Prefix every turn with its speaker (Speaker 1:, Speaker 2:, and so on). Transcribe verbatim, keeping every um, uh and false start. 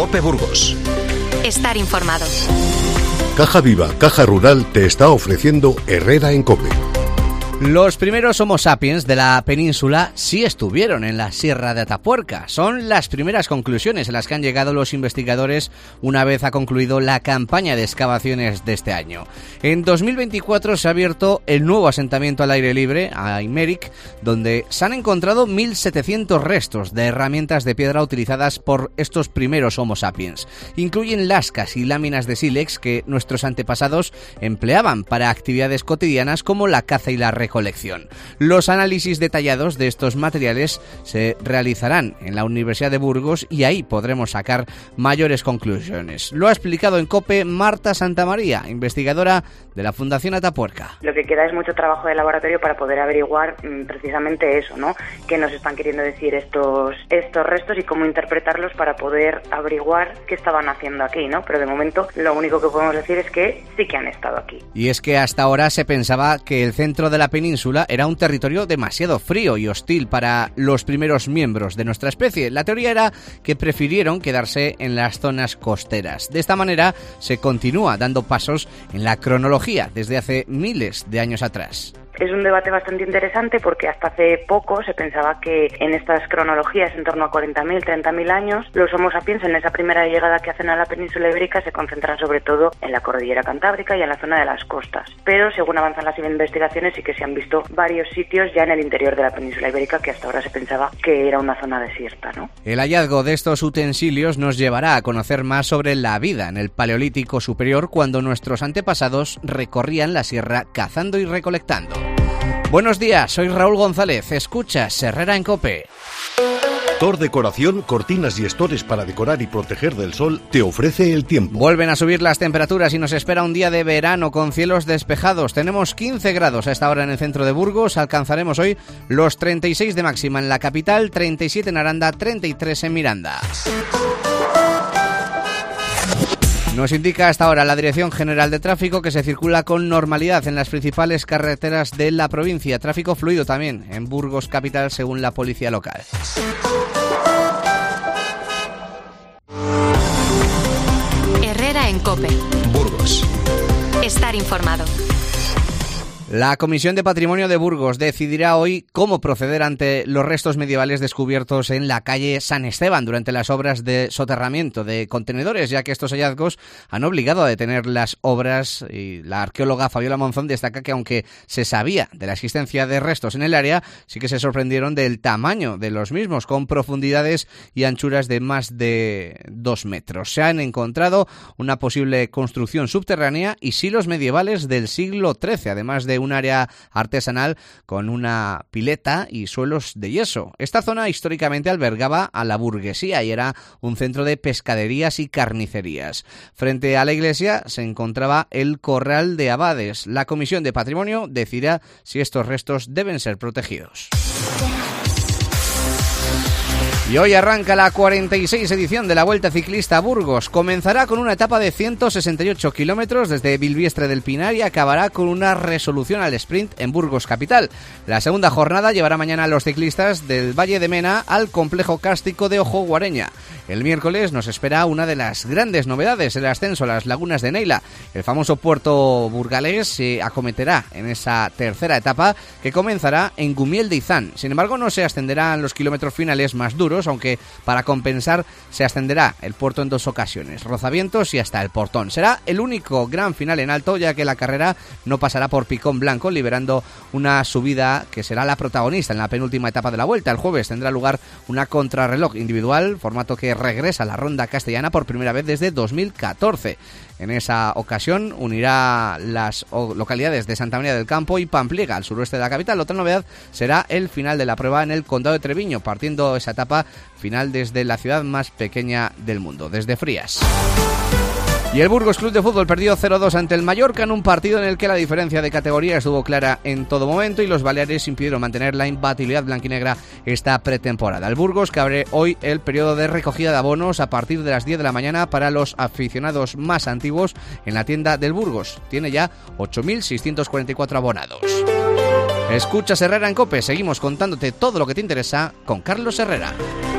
Speaker 1: COPE Burgos.
Speaker 2: Estar informado.
Speaker 3: Caja Viva, Caja Rural te está ofreciendo Herrera en COPE.
Speaker 4: Los primeros Homo sapiens de la península sí estuvieron en la Sierra de Atapuerca. Son las primeras conclusiones a las que han llegado los investigadores una vez ha concluido la campaña de excavaciones de este año. En dos mil veinticuatro se ha abierto el nuevo asentamiento al aire libre, Aymeric, donde se han encontrado mil setecientos restos de herramientas de piedra utilizadas por estos primeros Homo sapiens. Incluyen lascas y láminas de sílex que nuestros antepasados empleaban para actividades cotidianas como la caza y la recolección. Colección. Los análisis detallados de estos materiales se realizarán en la Universidad de Burgos y ahí podremos sacar mayores conclusiones. Lo ha explicado en COPE Marta Santamaría, investigadora de la Fundación Atapuerca.
Speaker 5: Lo que queda es mucho trabajo de laboratorio para poder averiguar mmm, precisamente eso, ¿no? Qué nos están queriendo decir estos, estos restos y cómo interpretarlos para poder averiguar qué estaban haciendo aquí, ¿no? Pero de momento lo único que podemos decir es que sí que han estado aquí.
Speaker 4: Y es que hasta ahora se pensaba que el centro de la península era un territorio demasiado frío y hostil para los primeros miembros de nuestra especie. La teoría era que prefirieron quedarse en las zonas costeras. De esta manera se continúa dando pasos en la cronología desde hace miles de años atrás.
Speaker 5: Es un debate bastante interesante porque hasta hace poco se pensaba que en estas cronologías, en torno a cuarenta mil, treinta mil años, los Homo sapiens en esa primera llegada que hacen a la península ibérica se concentran sobre todo en la cordillera cantábrica y en la zona de las costas. Pero según avanzan las investigaciones sí que se han visto varios sitios ya en el interior de la península ibérica que hasta ahora se pensaba que era una zona desierta, ¿no?
Speaker 4: El hallazgo de estos utensilios nos llevará a conocer más sobre la vida en el Paleolítico Superior cuando nuestros antepasados recorrían la sierra cazando y recolectando. Buenos días, soy Raúl González. Escuchas Herrera en COPE.
Speaker 3: Tor Decoración, cortinas y estores para decorar y proteger del sol, te ofrece el tiempo.
Speaker 4: Vuelven a subir las temperaturas y nos espera un día de verano con cielos despejados. Tenemos quince grados a esta hora en el centro de Burgos. Alcanzaremos hoy los treinta y seis de máxima en la capital, treinta y siete en Aranda, treinta y tres en Miranda. Nos indica hasta ahora la Dirección General de Tráfico que se circula con normalidad en las principales carreteras de la provincia. Tráfico fluido también en Burgos capital según la policía local.
Speaker 2: Herrera en COPE.
Speaker 1: Burgos.
Speaker 2: Estar informado.
Speaker 4: La Comisión de Patrimonio de Burgos decidirá hoy cómo proceder ante los restos medievales descubiertos en la calle San Esteban durante las obras de soterramiento de contenedores, ya que estos hallazgos han obligado a detener las obras y la arqueóloga Fabiola Monzón destaca que aunque se sabía de la existencia de restos en el área, sí que se sorprendieron del tamaño de los mismos, con profundidades y anchuras de más de dos metros. Se han encontrado una posible construcción subterránea y silos medievales del siglo trece, además de un área artesanal con una pileta y suelos de yeso. Esta zona históricamente albergaba a la burguesía y era un centro de pescaderías y carnicerías. Frente a la iglesia se encontraba el Corral de Abades. La Comisión de Patrimonio decidirá si estos restos deben ser protegidos. Y hoy arranca la cuarenta y seis edición de la Vuelta Ciclista a Burgos. Comenzará con una etapa de ciento sesenta y ocho kilómetros desde Bilbiestre del Pinar y acabará con una resolución al sprint en Burgos capital. La segunda jornada llevará mañana a los ciclistas del Valle de Mena al complejo cástico de Ojo Guareña. El miércoles nos espera una de las grandes novedades, el ascenso a las lagunas de Neila. El famoso puerto burgalés se acometerá en esa tercera etapa que comenzará en Gumiel de Izán. Sin embargo, no se ascenderán los kilómetros finales más duros, aunque para compensar se ascenderá el puerto en dos ocasiones, Rozavientos y hasta el Portón. Será el único gran final en alto, ya que la carrera no pasará por Picón Blanco, liberando una subida que será la protagonista en la penúltima etapa de la Vuelta. El jueves tendrá lugar una contrarreloj individual, formato que regresa a la ronda castellana por primera vez desde dos mil catorce. En esa ocasión unirá las localidades de Santa María del Campo y Pampliega, al suroeste de la capital. Otra novedad será el final de la prueba en el Condado de Treviño, partiendo esa etapa final desde la ciudad más pequeña del mundo, desde Frías. Y el Burgos Club de Fútbol perdió cero dos ante el Mallorca en un partido en el que la diferencia de categoría estuvo clara en todo momento y los baleares impidieron mantener la imbatibilidad blanquinegra esta pretemporada. El Burgos que abre hoy el periodo de recogida de abonos a partir de las diez de la mañana para los aficionados más antiguos en la tienda del Burgos. Tiene ya ocho mil seiscientos cuarenta y cuatro abonados. Escuchas Herrera en COPE, seguimos contándote todo lo que te interesa con Carlos Herrera.